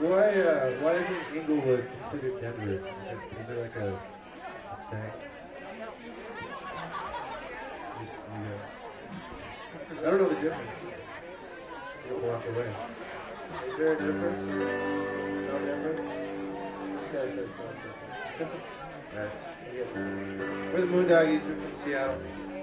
Why isn't Inglewood considered Denver? Is it like a thing? Just, I don't know the difference. You'll walk away. Is there a difference? No difference? This guy says no difference. Alright. We're the Moondoggies. We're from Seattle.